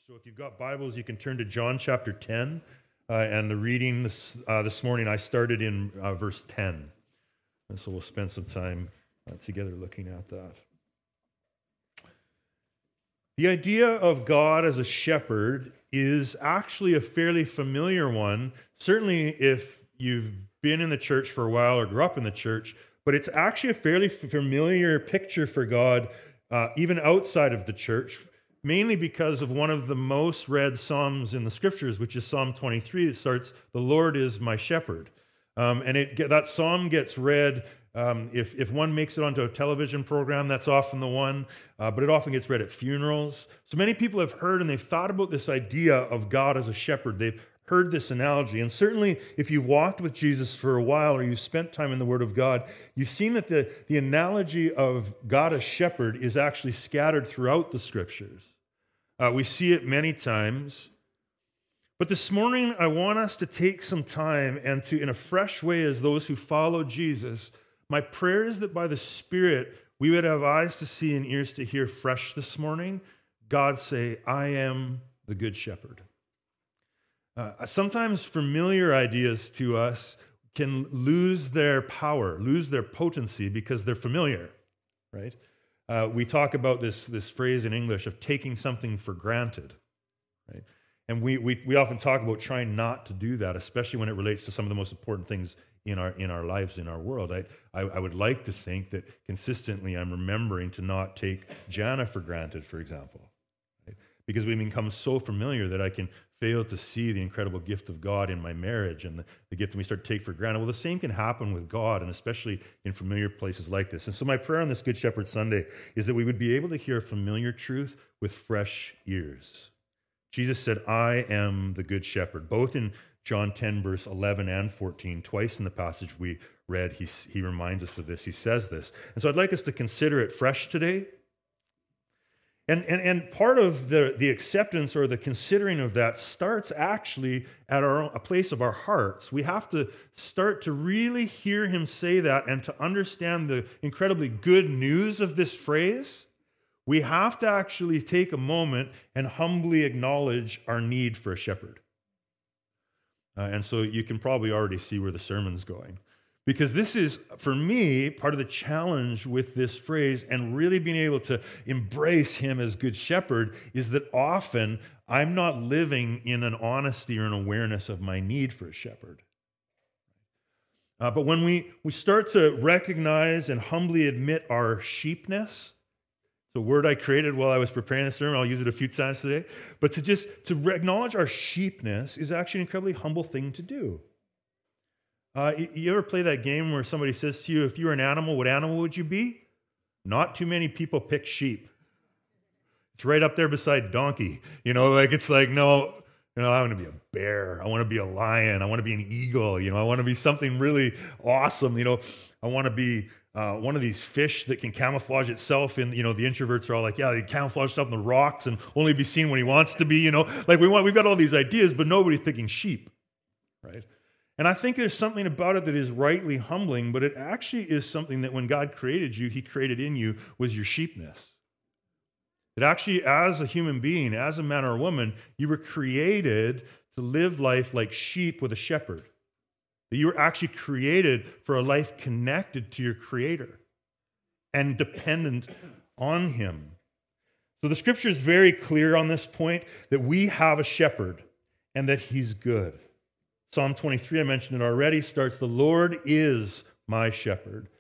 So if you've got Bibles, you can turn to John chapter 10. And the reading this morning, I started in verse 10. And so we'll spend some time together looking at that. The idea of God as a shepherd is actually a fairly familiar one, certainly if you've been in the church for a while or grew up in the church, but it's actually a fairly familiar picture for God, even outside of the church, mainly because of one of the most read Psalms in the Scriptures, which is Psalm 23. It starts, "The Lord is my shepherd." And that psalm gets read, if one makes it onto a television program, that's often the one, but it often gets read at funerals. So many people have heard and they've thought about this idea of God as a shepherd. They've heard this analogy. And certainly, if you've walked with Jesus for a while or you've spent time in the Word of God, you've seen that the analogy of God as shepherd is actually scattered throughout the Scriptures. We see it many times. But this morning, I want us to take some time and to, in a fresh way, as those who follow Jesus, my prayer is that by the Spirit, we would have eyes to see and ears to hear fresh this morning. God say, "I am the good shepherd." Sometimes familiar ideas to us can lose their power, lose their potency because they're familiar, right? We talk about this phrase in English of taking something for granted, right? And we often talk about trying not to do that, especially when it relates to some of the most important things in our lives, in our world. I would like to think that consistently I'm remembering to not take Jana for granted, for example, right? Because we become so familiar that I can fail to see the incredible gift of God in my marriage and the gift that we start to take for granted. Well, the same can happen with God, and especially in familiar places like this. And so my prayer on this Good Shepherd Sunday is that we would be able to hear familiar truth with fresh ears. Jesus said, "I am the good shepherd," both in John 10, verse 11 and 14. Twice in the passage we read, he reminds us of this. He says this. And so I'd like us to consider it fresh today. And part of the acceptance or the considering of that starts actually at a place of our hearts. We have to start to really hear him say that and to understand the incredibly good news of this phrase. We have to actually take a moment and humbly acknowledge our need for a shepherd. And so you can probably already see where the sermon's going. Because this is, for me, part of the challenge with this phrase and really being able to embrace him as good shepherd is that often I'm not living in an honesty or an awareness of my need for a shepherd. But when we start to recognize and humbly admit our sheepness, it's a word I created while I was preparing the sermon. I'll use it a few times today. But to acknowledge our sheepness is actually an incredibly humble thing to do. You ever play that game where somebody says to you, if you were an animal, what animal would you be? Not too many people pick sheep. It's right up there beside donkey. It's like, no, I want to be a bear. I want to be a lion. I want to be an eagle. I want to be something really awesome. I want to be one of these fish that can camouflage itself in, the introverts are all like, yeah, they camouflage stuff in the rocks and only be seen when he wants to be, we've got all these ideas, but nobody's picking sheep, right? And I think there's something about it that is rightly humbling, but it actually is something that when God created you, he created in you was your sheepness. That actually, as a human being, as a man or a woman, you were created to live life like sheep with a shepherd. That you were actually created for a life connected to your Creator and dependent on him. So the Scripture is very clear on this point that we have a shepherd and that he's good. Psalm 23, I mentioned it already, starts, "The Lord is my shepherd.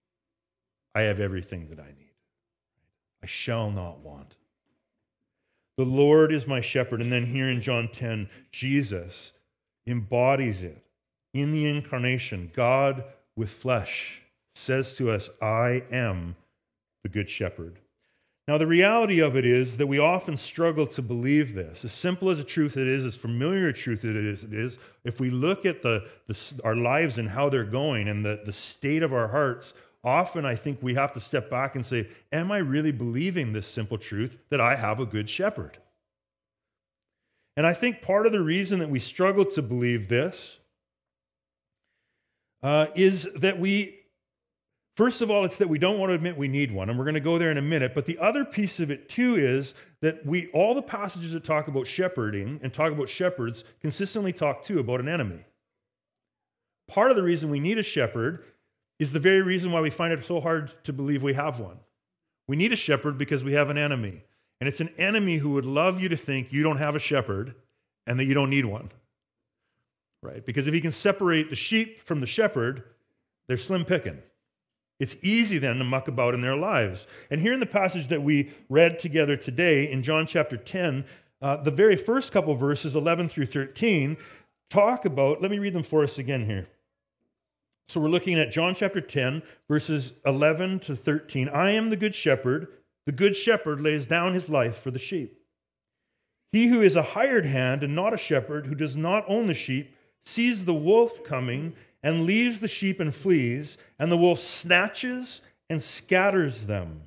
I have everything that I need. I shall not want." The Lord is my shepherd. And then here in John 10, Jesus embodies it. In the incarnation, God with flesh says to us, "I am the good shepherd." Now, the reality of it is that we often struggle to believe this. As simple as a truth it is, as familiar a truth it is, if we look at our lives and how they're going and the state of our hearts, often I think we have to step back and say, am I really believing this simple truth that I have a good shepherd? And I think part of the reason that we struggle to believe this is that we First of all, it's that we don't want to admit we need one, and we're going to go there in a minute. But the other piece of it too is that all the passages that talk about shepherding and talk about shepherds consistently talk too about an enemy. Part of the reason we need a shepherd is the very reason why we find it so hard to believe we have one. We need a shepherd because we have an enemy. And it's an enemy who would love you to think you don't have a shepherd and that you don't need one. Right? Because if he can separate the sheep from the shepherd, they're slim picking. It's easy then to muck about in their lives. And here in the passage that we read together today in John chapter 10, the very first couple verses, 11 through 13, talk about, let me read them for us again here. So we're looking at John chapter 10, verses 11 to 13. I am the good shepherd. The good shepherd lays down his life for the sheep. He who is a hired hand and not a shepherd, who does not own the sheep, sees the wolf coming and leaves the sheep and flees, and the wolf snatches and scatters them.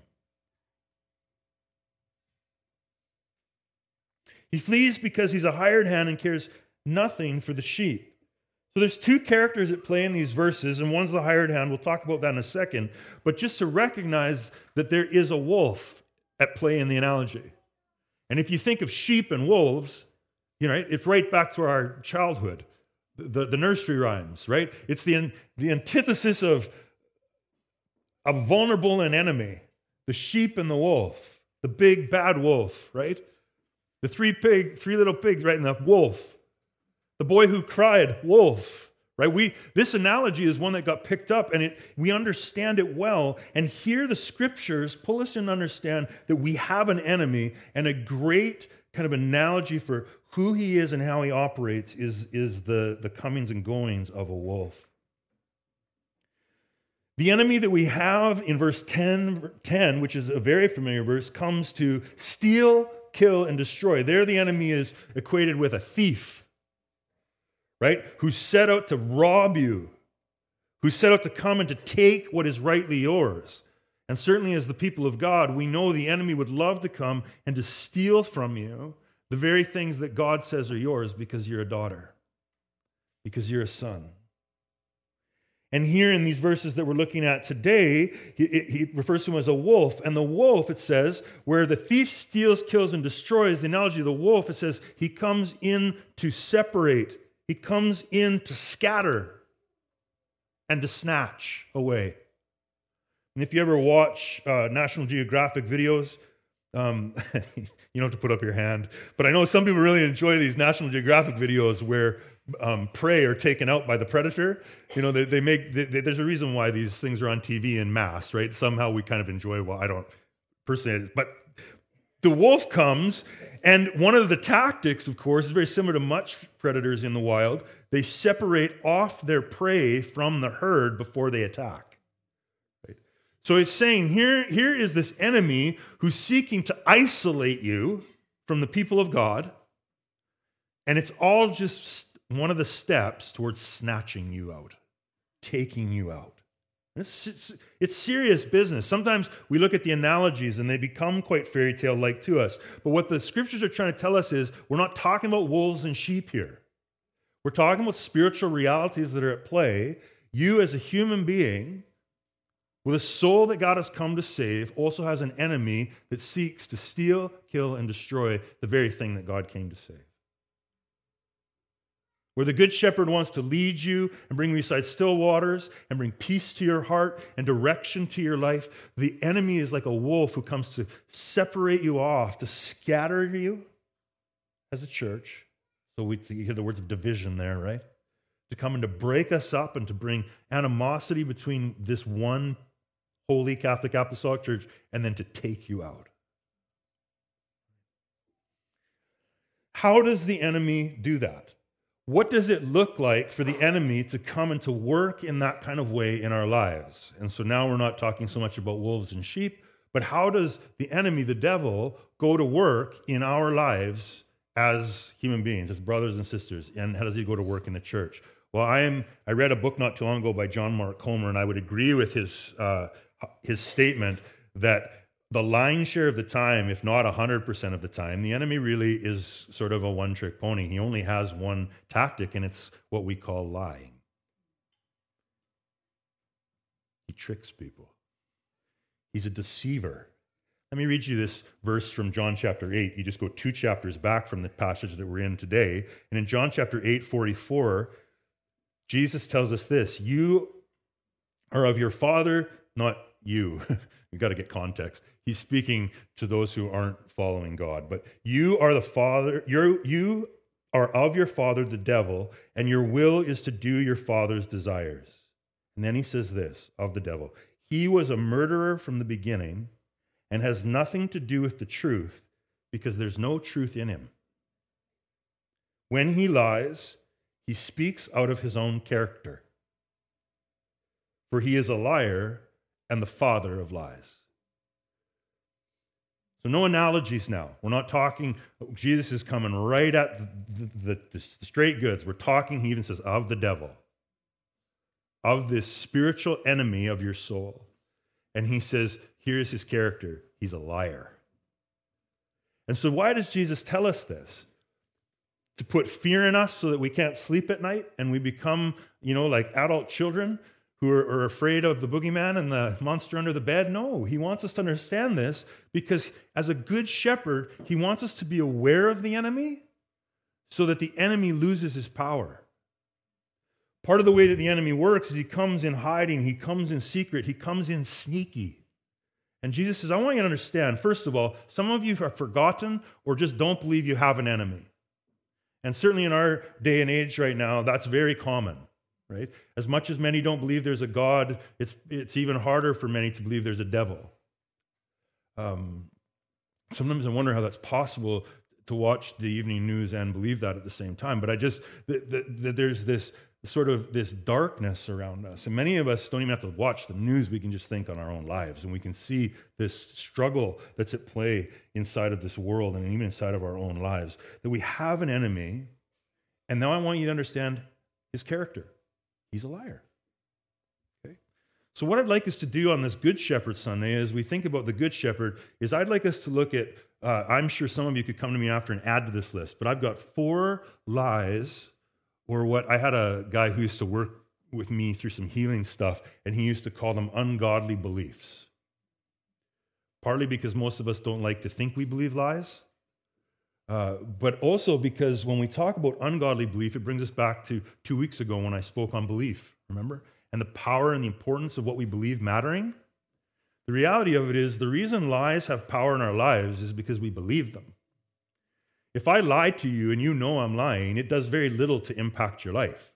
He flees because he's a hired hand and cares nothing for the sheep. So there's two characters at play in these verses, and one's the hired hand. We'll talk about that in a second. But just to recognize that there is a wolf at play in the analogy. And if you think of sheep and wolves, it's right back to our childhood. The nursery rhymes, right? It's the antithesis of a vulnerable and enemy, the sheep and the wolf, the big bad wolf, right? The three little pigs, right? And the wolf, the boy who cried, wolf, right? This analogy is one that got picked up, and we understand it well. And here the scriptures pull us in to understand that we have an enemy, and a great kind of analogy for who he is and how he operates is the comings and goings of a wolf. The enemy that we have in verse 10, which is a very familiar verse, comes to steal, kill, and destroy. There the enemy is equated with a thief, right? Who set out to rob you, who set out to come and to take what is rightly yours. And certainly as the people of God, we know the enemy would love to come and to steal from you the very things that God says are yours because you're a daughter, because you're a son. And here in these verses that we're looking at today, he refers to him as a wolf. And the wolf, it says, where the thief steals, kills, and destroys, the analogy of the wolf, it says he comes in to separate. He comes in to scatter and to snatch away. And if you ever watch National Geographic videos, you don't have to put up your hand, but I know some people really enjoy these National Geographic videos where prey are taken out by the predator. There's a reason why these things are on TV in mass, right? Somehow we kind of enjoy, well, I don't personally, but the wolf comes, and one of the tactics, of course, is very similar to much predators in the wild. They separate off their prey from the herd before they attack. So he's saying, here is this enemy who's seeking to isolate you from the people of God, and it's all just one of the steps towards snatching you out, taking you out. It's serious business. Sometimes we look at the analogies and they become quite fairy tale-like to us. But what the scriptures are trying to tell us is we're not talking about wolves and sheep here. We're talking about spiritual realities that are at play. You as a human being with a soul that God has come to save also has an enemy that seeks to steal, kill, and destroy the very thing that God came to save. Where the good shepherd wants to lead you and bring you beside still waters and bring peace to your heart and direction to your life, the enemy is like a wolf who comes to separate you off, to scatter you as a church. So you hear the words of division there, right? To come and to break us up and to bring animosity between this one holy Catholic Apostolic Church and then to take you out. How does the enemy do that? What does it look like for the enemy to come and to work in that kind of way in our lives? And so now we're not talking so much about wolves and sheep, but how does the enemy, the devil, go to work in our lives as human beings, as brothers and sisters? And how does he go to work in the church? Well, I read a book not too long ago by John Mark Comer, and I would agree with his statement that the lion's share of the time, if not 100% of the time, the enemy really is sort of a one-trick pony. He only has one tactic, and it's what we call lying. He tricks people. He's a deceiver. Let me read you this verse from John chapter 8. You just go 2 chapters back from the passage that we're in today. And in John chapter 8:44, Jesus tells us this: you are of your father, not you. You've got to get context. He's speaking to those who aren't following God. But you are the father, you are of your father, the devil, and your will is to do your father's desires. And then he says this of the devil: he was a murderer from the beginning and has nothing to do with the truth, because there's no truth in him. When he lies, he speaks out of his own character, for he is a liar and the father of lies. So no analogies now. We're not talking, Jesus is coming right at the straight goods. We're talking, he even says, of the devil, of this spiritual enemy of your soul. And he says, here's his character. He's a liar. And so why does Jesus tell us this? To put fear in us so that we can't sleep at night and we become, like adult children who are afraid of the boogeyman and the monster under the bed? No, he wants us to understand this because as a good shepherd, he wants us to be aware of the enemy so that the enemy loses his power. Part of the way that the enemy works is he comes in hiding, he comes in secret, he comes in sneaky. And Jesus says, I want you to understand, first of all, some of you have forgotten or just don't believe you have an enemy. And certainly in our day and age right now, that's very common, right? As much as many don't believe there's a God, it's even harder for many to believe there's a devil. Sometimes I wonder how that's possible to watch the evening news and believe that at the same time. But there's this sort of this darkness around us. And many of us don't even have to watch the news. We can just think on our own lives. And we can see this struggle that's at play inside of this world and even inside of our own lives. That we have an enemy. And now I want you to understand his character. He's a liar. Okay? So what I'd like us to do on this Good Shepherd Sunday as we think about the Good Shepherd is I'd like us to look at, I'm sure some of you could come to me after and add to this list, but I've got 4 lies. Or what I had a guy who used to work with me through some healing stuff, and he used to call them ungodly beliefs. Partly because most of us don't like to think we believe lies, but also because when we talk about ungodly belief, it brings us back to 2 weeks ago when I spoke on belief, remember? And the power and the importance of what we believe mattering. The reality of it is the reason lies have power in our lives is because we believe them. If I lie to you and you know I'm lying, it does very little to impact your life,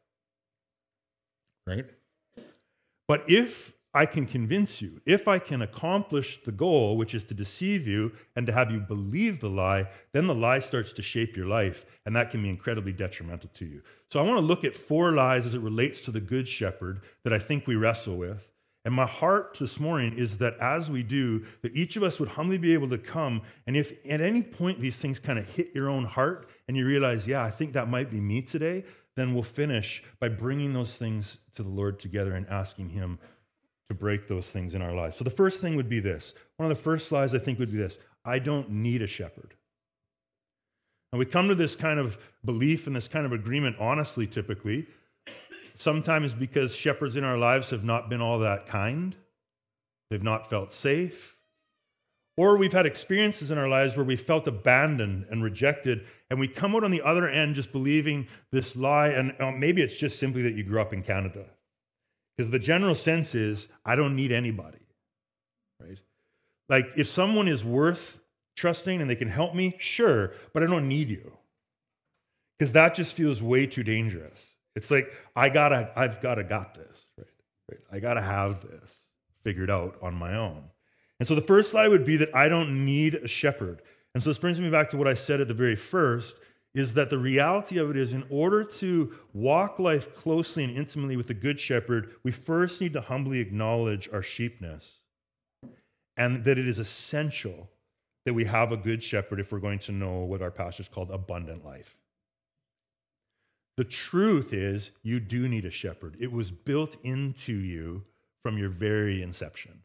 right? But if I can convince you, if I can accomplish the goal, which is to deceive you and to have you believe the lie, then the lie starts to shape your life, and that can be incredibly detrimental to you. So I want to look at 4 lies as it relates to the Good Shepherd that I think we wrestle with. And my heart this morning is that as we do, that each of us would humbly be able to come, and if at any point these things kind of hit your own heart and you realize, yeah, I think that might be me today, then we'll finish by bringing those things to the Lord together and asking him to break those things in our lives. So the first thing would be this. One of the first lies I think would be this: I don't need a shepherd. And we come to this kind of belief and this kind of agreement honestly, typically, sometimes because shepherds in our lives have not been all that kind. They've not felt safe. Or we've had experiences in our lives where we felt abandoned and rejected, and we come out on the other end just believing this lie, and maybe it's just simply that you grew up in Canada. Because the general sense is, I don't need anybody, right? Like, if someone is worth trusting and they can help me, sure, but I don't need you. Because that just feels way too dangerous. It's like, I've got this, right? I got to have this figured out on my own. And so the first lie would be that I don't need a shepherd. And so this brings me back to what I said at the very first, is that the reality of it is, in order to walk life closely and intimately with the Good Shepherd, we first need to humbly acknowledge our sheepness, and that it is essential that we have a Good Shepherd if we're going to know what our pastor's called abundant life. The truth is, you do need a shepherd. It was built into you from your very inception.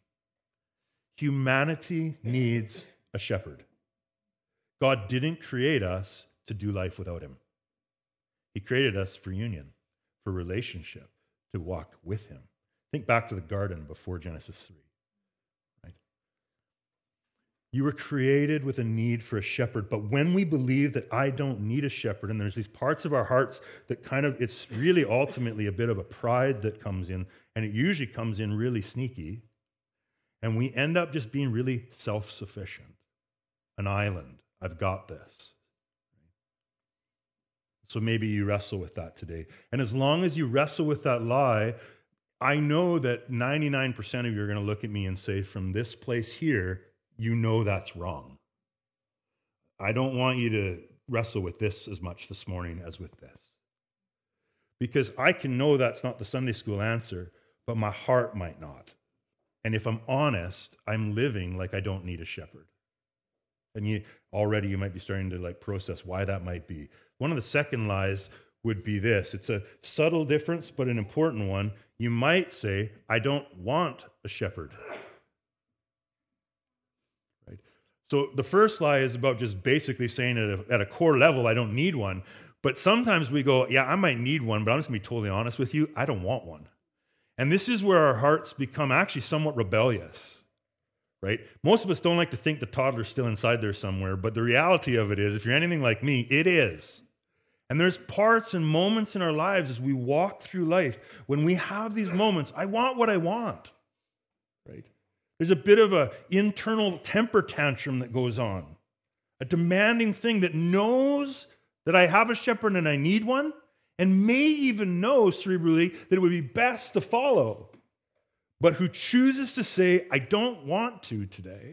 Humanity needs a shepherd. God didn't create us to do life without him. He created us for union, for relationship, to walk with him, Think back to the garden before Genesis 3. Right? You were created with a need for a shepherd, but when we believe that I don't need a shepherd, and there's these parts of our hearts that it's really ultimately a bit of a pride that comes in, and it usually comes in really sneaky, and we end up just being really self-sufficient. An island. I've got this. So maybe you wrestle with that today. And as long as you wrestle with that lie, I know that 99% of you are going to look at me and say, from this place here, you know that's wrong. I don't want you to wrestle with this as much this morning as with this. Because I can know that's not the Sunday school answer, but my heart might not. And if I'm honest, I'm living like I don't need a shepherd. And you might be starting to process why that might be. One of the second lies would be this. It's a subtle difference, but an important one. You might say, I don't want a shepherd. Right? So the first lie is about just basically saying at a core level, I don't need one. But sometimes we go, yeah, I might need one, but I'm just going to be totally honest with you, I don't want one. And this is where our hearts become actually somewhat rebellious. Right? Most of us don't like to think the toddler's still inside there somewhere, but the reality of it is, if you're anything like me, it is. And there's parts and moments in our lives as we walk through life when we have these moments, I want what I want. Right? There's a bit of an internal temper tantrum that goes on, a demanding thing that knows that I have a shepherd and I need one, and may even know cerebrally that it would be best to follow, but who chooses to say, I don't want to today.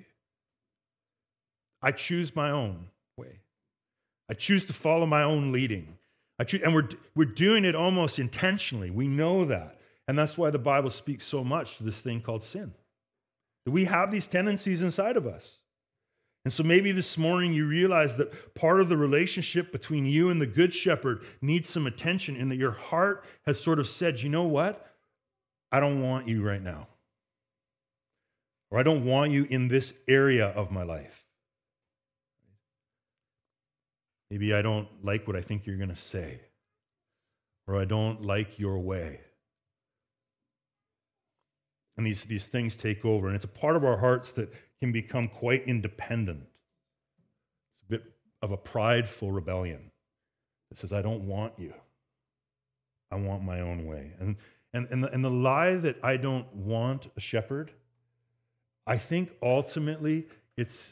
I choose my own way. I choose to follow my own leading. And we're doing it almost intentionally. We know that. And that's why the Bible speaks so much to this thing called sin. That we have these tendencies inside of us. And so maybe this morning you realize that part of the relationship between you and the Good Shepherd needs some attention, and that your heart has sort of said, you know what? I don't want you right now. Or I don't want you in this area of my life. Maybe I don't like what I think you're going to say. Or I don't like your way. And these things take over. And it's a part of our hearts that can become quite independent. It's a bit of a prideful rebellion that says, I don't want you. I want my own way. And the lie that I don't want a shepherd, I think ultimately it's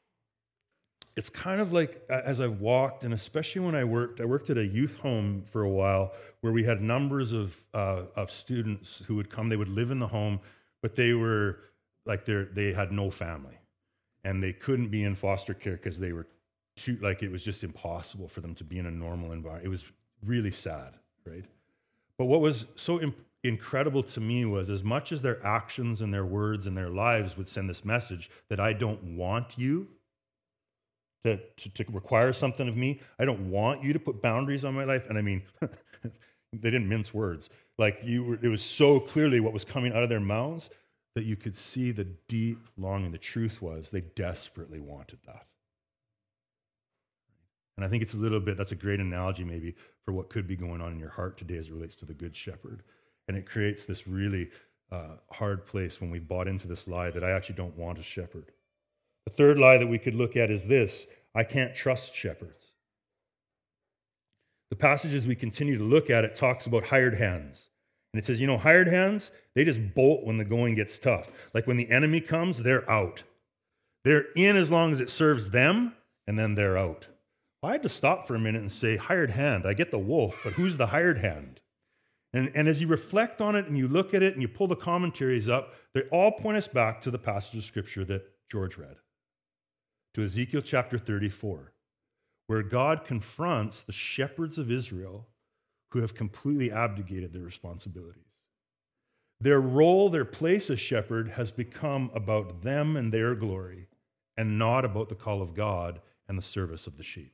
kind of like, as I've walked, and especially when I worked at a youth home for a while where we had numbers of students who would come. They would live in the home, but they were they had no family, and they couldn't be in foster care because they were too, it was just impossible for them to be in a normal environment. It was really sad, right? But what was so incredible to me was, as much as their actions and their words and their lives would send this message that I don't want you to require something of me, I don't want you to put boundaries on my life. And I mean, they didn't mince words. It was so clearly what was coming out of their mouths that you could see the deep longing. The truth was they desperately wanted that. And I think that's a great analogy maybe for what could be going on in your heart today as it relates to the Good Shepherd. And it creates this really hard place when we've bought into this lie that I actually don't want a shepherd. The third lie that we could look at is this: I can't trust shepherds. The passages we continue to look at, it talks about hired hands. And it says, hired hands, they just bolt when the going gets tough. Like when the enemy comes, they're out. They're in as long as it serves them, and then they're out. Well, I had to stop for a minute and say, hired hand. I get the wolf, but who's the hired hand? And as you reflect on it and you look at it and you pull the commentaries up, they all point us back to the passage of Scripture that George read, to Ezekiel chapter 34, where God confronts the shepherds of Israel who have completely abdicated their responsibilities. Their role, their place as shepherd has become about them and their glory, and not about the call of God and the service of the sheep.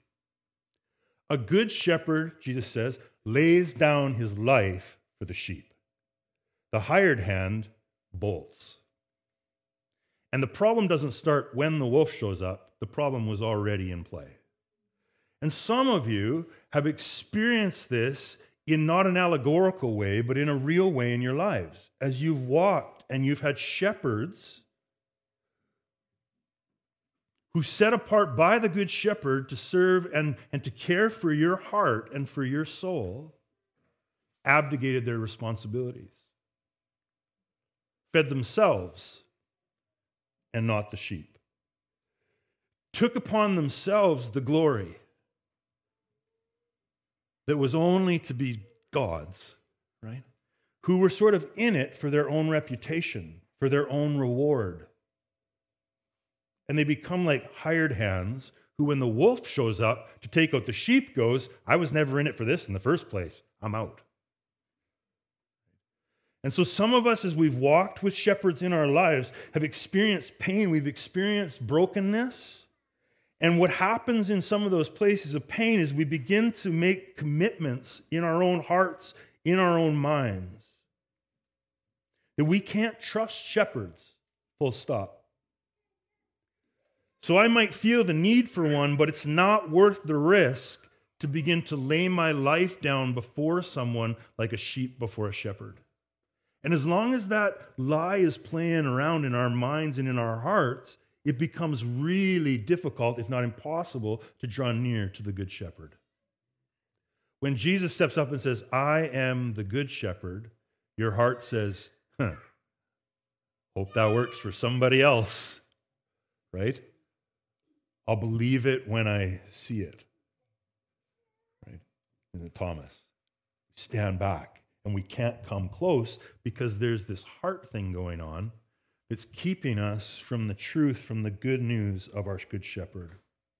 A good shepherd, Jesus says, lays down his life for the sheep. The hired hand bolts. And the problem doesn't start when the wolf shows up. The problem was already in play. And some of you have experienced this in not an allegorical way, but in a real way in your lives. As you've walked and you've had shepherds who set apart by the Good Shepherd to serve and to care for your heart and for your soul, abdicated their responsibilities, fed themselves and not the sheep, took upon themselves the glory that was only to be God's, right? Who were sort of in it for their own reputation, for their own reward. And they become like hired hands who, when the wolf shows up to take out the sheep, goes, I was never in it for this in the first place. I'm out. And so some of us, as we've walked with shepherds in our lives, have experienced pain. We've experienced brokenness. And what happens in some of those places of pain is we begin to make commitments in our own hearts, in our own minds, that we can't trust shepherds, full stop. So I might feel the need for one, but it's not worth the risk to begin to lay my life down before someone like a sheep before a shepherd. And as long as that lie is playing around in our minds and in our hearts, it becomes really difficult, if not impossible, to draw near to the Good Shepherd. When Jesus steps up and says, I am the Good Shepherd, your heart says, hope that works for somebody else, right? I'll believe it when I see it, right? And Thomas, stand back, and we can't come close because there's this heart thing going on. It's keeping us from the truth, from the good news of our Good Shepherd.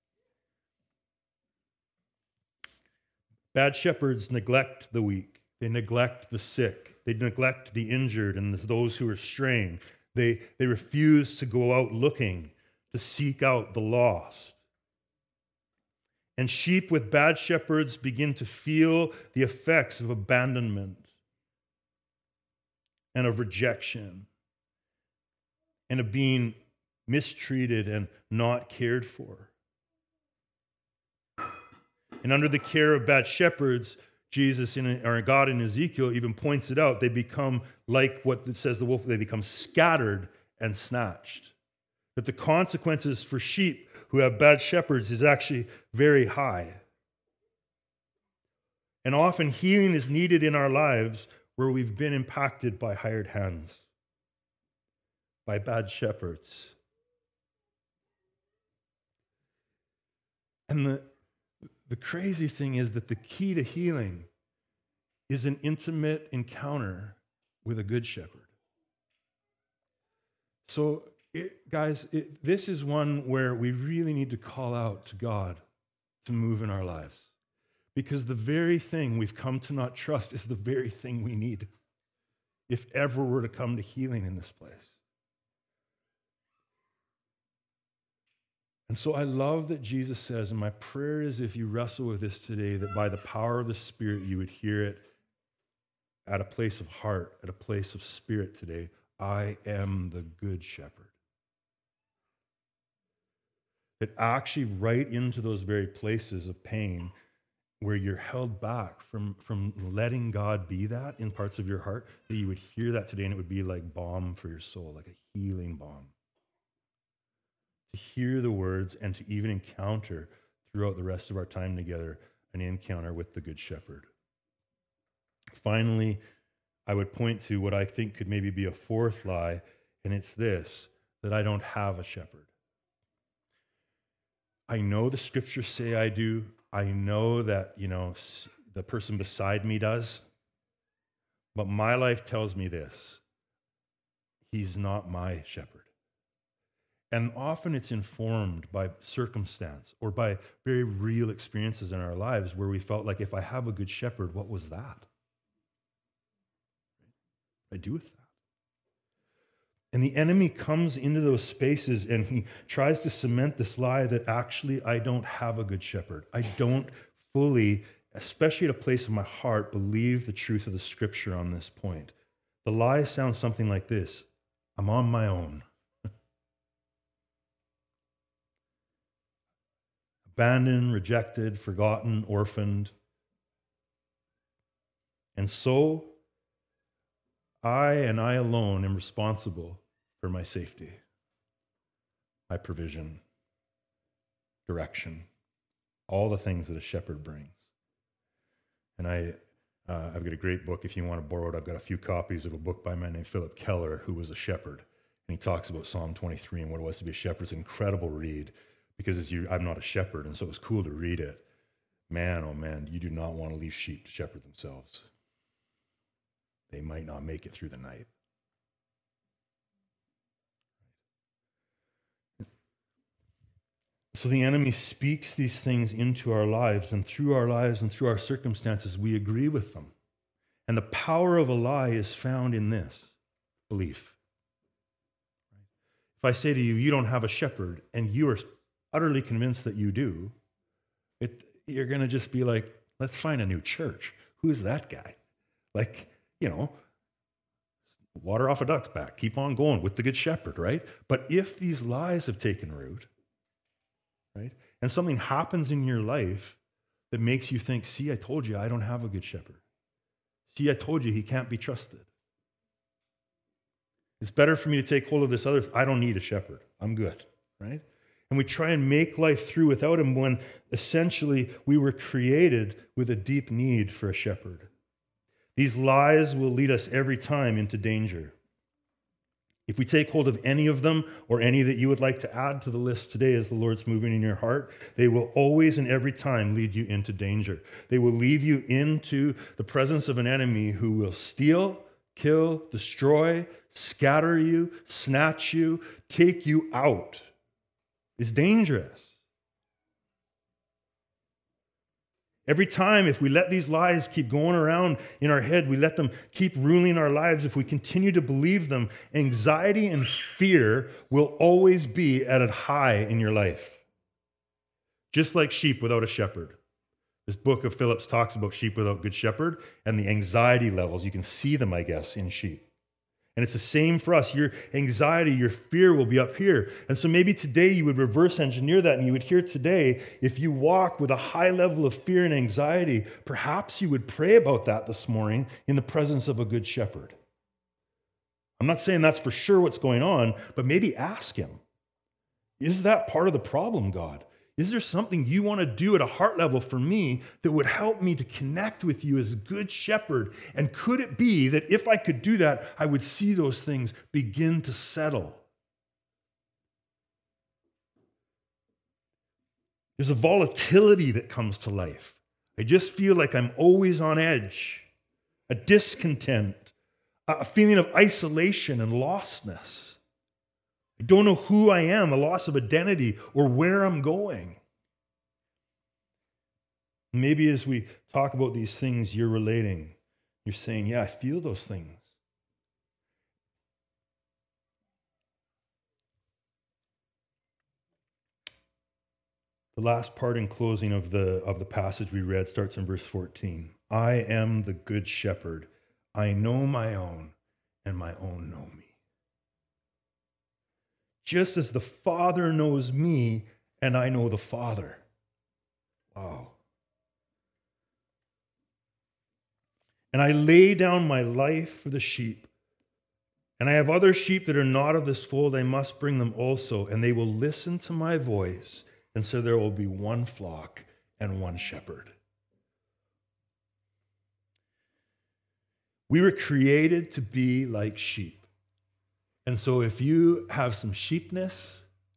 Bad shepherds neglect the weak. They neglect the sick. They neglect the injured and those who are straying. They refuse to go out looking, to seek out the lost. And sheep with bad shepherds begin to feel the effects of abandonment and of rejection, and of being mistreated and not cared for. And under the care of bad shepherds, Jesus or God in Ezekiel even points it out. They become like what it says the wolf, they become scattered and snatched. That the consequences for sheep who have bad shepherds is actually very high. And often healing is needed in our lives where we've been impacted by hired hands, by bad shepherds. And the crazy thing is that the key to healing is an intimate encounter with a good shepherd. So, guys, this is one where we really need to call out to God to move in our lives. Because the very thing we've come to not trust is the very thing we need if ever we're to come to healing in this place. And so I love that Jesus says, and my prayer is if you wrestle with this today, that by the power of the Spirit, you would hear it at a place of heart, at a place of spirit today. I am the Good Shepherd. That actually right into those very places of pain where you're held back from letting God be that in parts of your heart, that you would hear that today and it would be like balm for your soul, like a healing balm. To hear the words and to even encounter throughout the rest of our time together an encounter with the Good Shepherd. Finally, I would point to what I think could maybe be a fourth lie, and it's this, that I don't have a shepherd. I know the scriptures say I do. I know that, the person beside me does. But my life tells me this. He's not my shepherd. And often it's informed by circumstance or by very real experiences in our lives where we felt like, if I have a good shepherd, what was that? What do I do with that? And the enemy comes into those spaces and he tries to cement this lie that actually I don't have a good shepherd. I don't fully, especially at a place of my heart, believe the truth of the scripture on this point. The lie sounds something like this: I'm on my own. Abandoned, rejected, forgotten, orphaned. And so, I and I alone am responsible for my safety, my provision, direction, all the things that a shepherd brings. And I've got a great book. If you want to borrow it, I've got a few copies of a book by a man named Philip Keller, who was a shepherd. And he talks about Psalm 23 and what it was to be a shepherd. It's an incredible read because I'm not a shepherd, and so it was cool to read it. Man, oh man, you do not want to leave sheep to shepherd themselves. They might not make it through the night. So the enemy speaks these things into our lives, and through our lives and through our circumstances, we agree with them. And the power of a lie is found in this belief. If I say to you, you don't have a shepherd, and you are utterly convinced that you do, you're going to just be like, let's find a new church. Who's that guy? Water off a duck's back. Keep on going with the good shepherd, right? But if these lies have taken root, right, and something happens in your life that makes you think, see, I told you I don't have a good shepherd. See, I told you he can't be trusted. It's better for me to take hold of this other. I don't need a shepherd. I'm good, right? And we try and make life through without him when essentially we were created with a deep need for a shepherd. These lies will lead us every time into danger. If we take hold of any of them or any that you would like to add to the list today as the Lord's moving in your heart, they will always and every time lead you into danger. They will lead you into the presence of an enemy who will steal, kill, destroy, scatter you, snatch you, take you out. It's dangerous. Every time, if we let these lies keep going around in our head, we let them keep ruling our lives, if we continue to believe them, anxiety and fear will always be at a high in your life. Just like sheep without a shepherd. This book of Phillips talks about sheep without good shepherd and the anxiety levels. You can see them, I guess, in sheep. And it's the same for us. Your anxiety, your fear will be up here. And so maybe today you would reverse engineer that and you would hear today, if you walk with a high level of fear and anxiety, perhaps you would pray about that this morning in the presence of a good shepherd. I'm not saying that's for sure what's going on, but maybe ask him, is that part of the problem, God? Is there something you want to do at a heart level for me that would help me to connect with you as a good shepherd? And could it be that if I could do that, I would see those things begin to settle? There's a volatility that comes to life. I just feel like I'm always on edge, a discontent, a feeling of isolation and lostness. I don't know who I am, a loss of identity, or where I'm going. Maybe as we talk about these things, you're relating. You're saying, yeah, I feel those things. The last part in closing of the passage we read starts in verse 14. I am the good shepherd. I know my own, and my own know me. Just as the Father knows me, and I know the Father. Wow. And I lay down my life for the sheep. And I have other sheep that are not of this fold. I must bring them also, and they will listen to my voice. And so there will be one flock and one shepherd. We were created to be like sheep. And so if you have some sheepness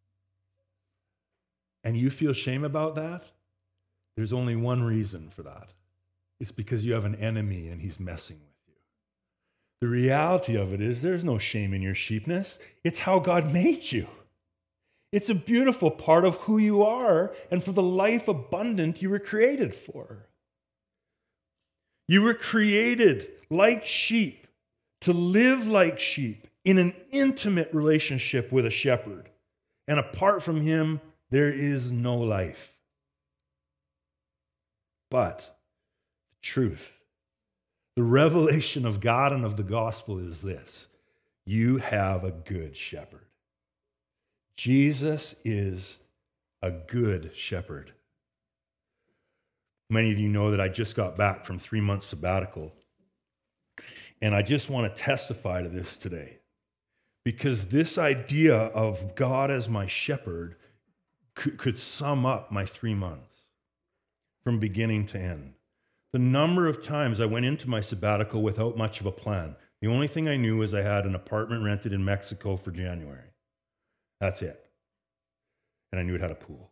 and you feel shame about that, there's only one reason for that. It's because you have an enemy and he's messing with you. The reality of it is there's no shame in your sheepness. It's how God made you. It's a beautiful part of who you are and for the life abundant you were created for. You were created like sheep, to live like sheep in an intimate relationship with a shepherd. And apart from him, there is no life. But the truth, the revelation of God and of the gospel is this: you have a good shepherd. Jesus is a good shepherd. Many of you know that I just got back from 3 months sabbatical And I just want to testify to this today, because this idea of God as my shepherd could sum up my 3 months from beginning to end. The number of times I went into my sabbatical without much of a plan. The only thing I knew was I had an apartment rented in Mexico for January. That's it. And I knew it had a pool.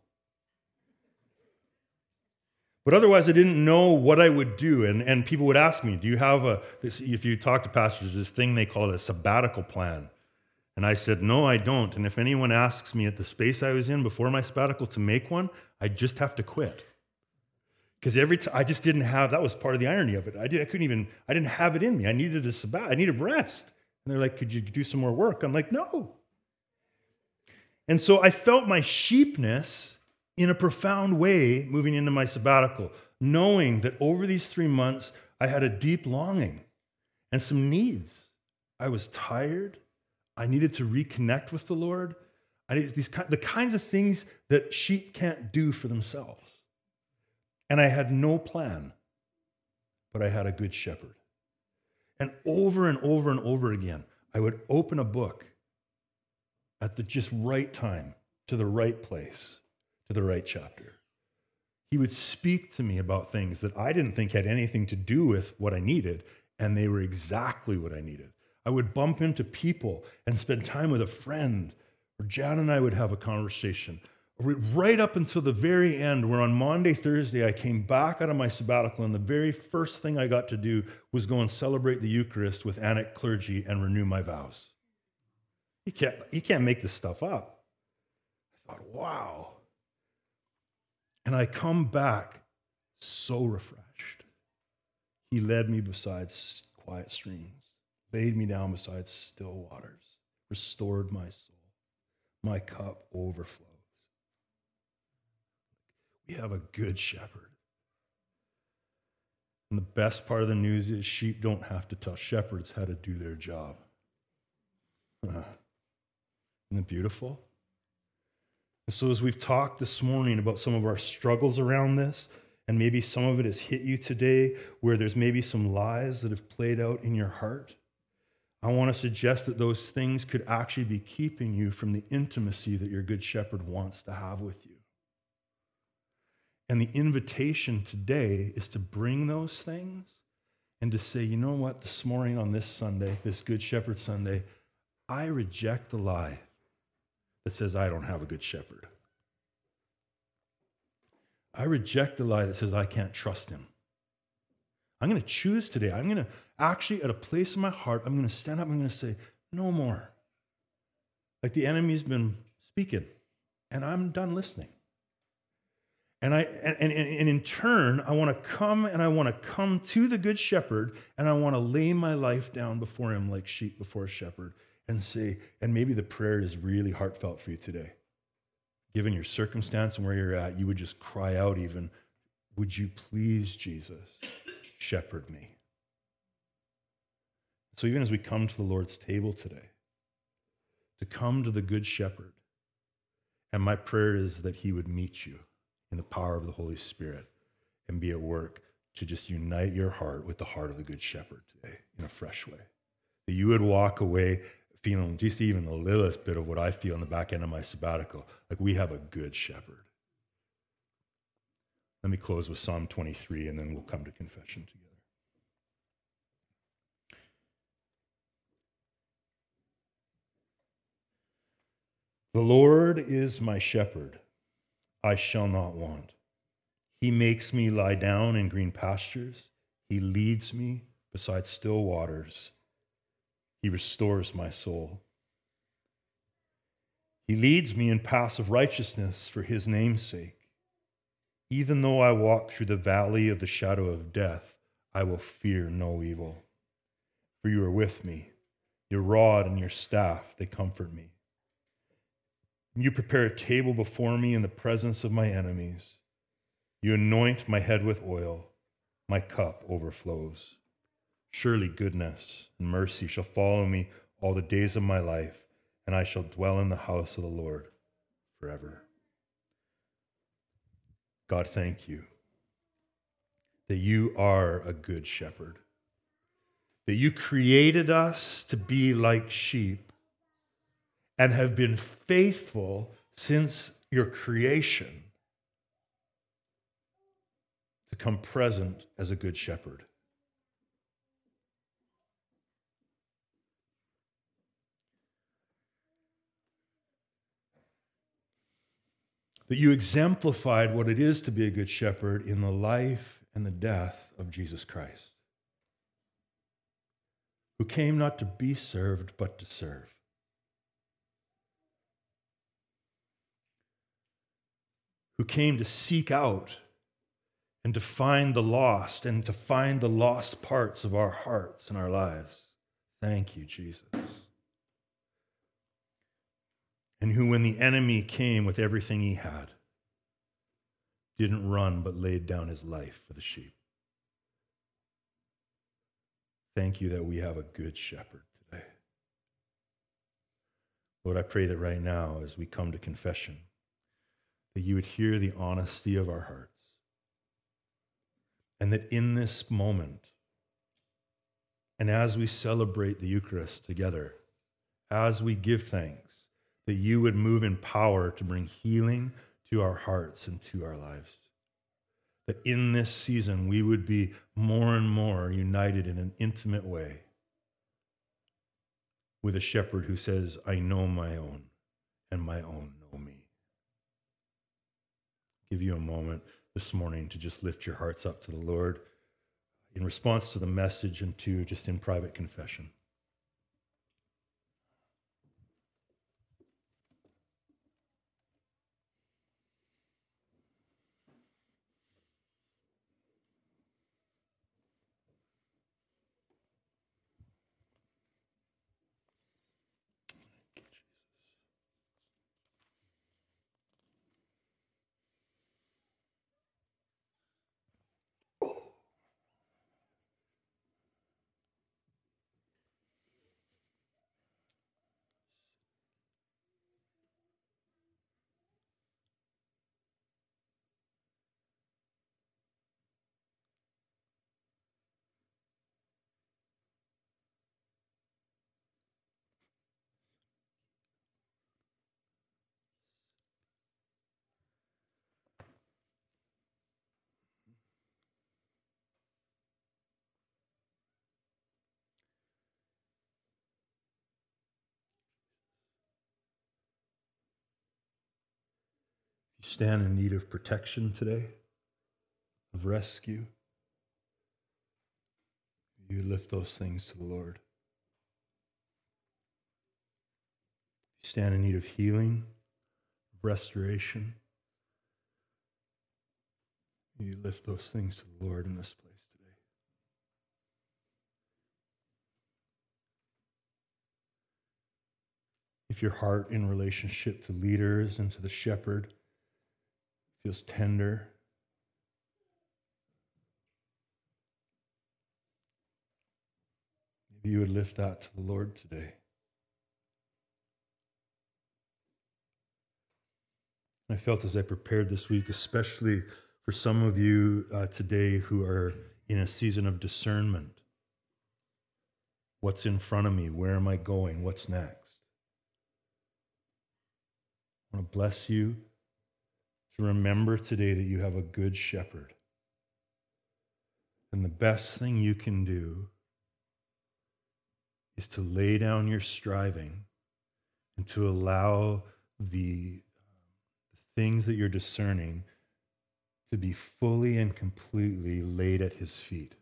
But otherwise, I didn't know what I would do. And people would ask me, do you have if you talk to pastors, this thing they call it a sabbatical plan. And I said, no, I don't. And if anyone asks me at the space I was in before my sabbatical to make one, I just have to quit. Because every time I just didn't have, that was part of the irony of it. I didn't have it in me. I needed a sabbatical. I needed rest. And they're like, could you do some more work? I'm like, no. And so I felt my sheepness in a profound way moving into my sabbatical, knowing that over these 3 months, I had a deep longing and some needs. I was tired. I needed to reconnect with the Lord. I needed the kinds of things that sheep can't do for themselves. And I had no plan, but I had a good shepherd. And over and over again, I would open a book at the just right time, to the right place, to the right chapter. He would speak to me about things that I didn't think had anything to do with what I needed, and they were exactly what I needed. I would bump into people and spend time with a friend, or Jan and I would have a conversation, right up until the very end, where on Maundy, Thursday, I came back out of my sabbatical, and the very first thing I got to do was go and celebrate the Eucharist with Anik clergy and renew my vows. You can't make this stuff up. I thought, wow. And I come back so refreshed. He led me beside quiet streams, laid me down beside still waters, restored my soul. My cup overflows. We have a good shepherd. And the best part of the news is sheep don't have to tell shepherds how to do their job. Isn't it beautiful? And so as we've talked this morning about some of our struggles around this, and maybe some of it has hit you today, where there's maybe some lies that have played out in your heart, I want to suggest that those things could actually be keeping you from the intimacy that your good shepherd wants to have with you. And the invitation today is to bring those things and to say, you know what, this morning on this Sunday, this Good Shepherd Sunday, I reject the lie that says I don't have a good shepherd. I reject the lie that says I can't trust him. I'm going to choose today. I'm going to actually, at a place in my heart, I'm going to stand up and I'm going to say, no more. Like the enemy's been speaking, and I'm done listening. And in turn, I want to come to the good shepherd, and I want to lay my life down before him like sheep before a shepherd and say, and maybe the prayer is really heartfelt for you today. Given your circumstance and where you're at, you would just cry out even, would you please, Jesus, shepherd me? So even as we come to the Lord's table today, to come to the good shepherd, and my prayer is that he would meet you in the power of the Holy Spirit and be at work to just unite your heart with the heart of the good shepherd today in a fresh way. That you would walk away feeling just even the littlest bit of what I feel in the back end of my sabbatical, like we have a good shepherd. Let me close with Psalm 23, and then we'll come to confession together. The Lord is my shepherd. I shall not want. He makes me lie down in green pastures. He leads me beside still waters. He restores my soul. He leads me in paths of righteousness for his name's sake. Even though I walk through the valley of the shadow of death, I will fear no evil. For you are with me. Your rod and your staff, they comfort me. You prepare a table before me in the presence of my enemies. You anoint my head with oil. My cup overflows. Surely goodness and mercy shall follow me all the days of my life, and I shall dwell in the house of the Lord forever. God, thank you that you are a good shepherd. that you created us to be like sheep and have been faithful since your creation to come present as a good shepherd. That you exemplified what it is to be a good shepherd in the life and the death of Jesus Christ, who came not to be served, but to serve. Who came to seek out and to find the lost and to find the lost parts of our hearts and our lives. Thank you, Jesus. And who, when the enemy came with everything he had, didn't run but laid down his life for the sheep. Thank you that we have a good shepherd today. Lord, I pray that right now as we come to confession, that you would hear the honesty of our hearts. And that in this moment, and as we celebrate the Eucharist together, as we give thanks, that you would move in power to bring healing to our hearts and to our lives. That in this season, we would be more and more united in an intimate way with a shepherd who says, I know my own, and my own know me. Give you a moment this morning to just lift your hearts up to the Lord in response to the message and to just in private confession. If you stand in need of protection today, of rescue, you lift those things to the Lord. If you stand in need of healing, of restoration, you lift those things to the Lord in this place today. If your heart in relationship to leaders and to the shepherd feels tender, maybe you would lift that to the Lord today. I felt as I prepared this week, especially for some of you today who are in a season of discernment. What's in front of me? Where am I going? What's next? I want to bless you to remember today that you have a good shepherd. And the best thing you can do is to lay down your striving and to allow the things that you're discerning to be fully and completely laid at his feet.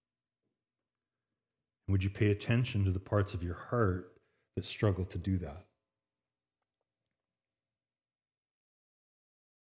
Would you pay attention to the parts of your heart that struggle to do that?